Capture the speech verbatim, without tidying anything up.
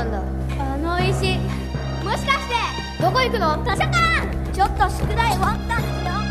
なんだ。 あの石、もしかしてどこ行くの？ 図書館。 ちょっと宿題終わったんですよ。